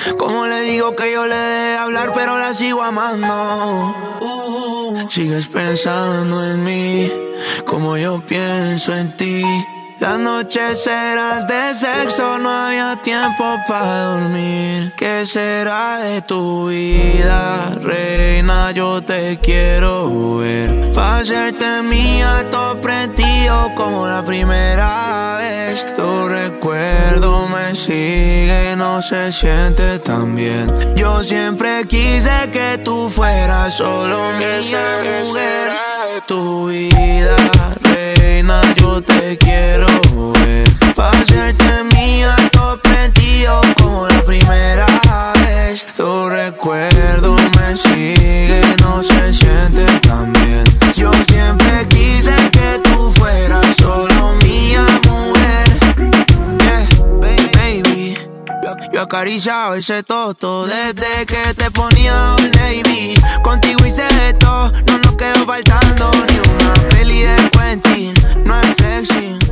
Como le digo que yo le dejé de hablar, pero la sigo amando. Sigues pensando en mí, como yo pienso en ti. Las noches eran de sexo, no había tiempo para dormir. ¿Qué será de tu vida, reina? Yo te quiero ver, pa' hacerte mía, todo prendido como la primera vez. Tu recuerdo me sigue, no se siente tan bien. Yo siempre quise que tú fueras solo mía, mujer. Tu vida, reina, yo te quiero ver, pa' hacerte mía, todo prendido como la primera vez. Tu recuerdo me sigue, no se siente tan bien. Yo siempre quise que tú fueras solo mía, mujer. Yeah, baby, yo acariciaba ese toto desde que te ponía un baby. Contigo hice esto, no nos quedó faltando ni una peli de Quentin. No es flexing,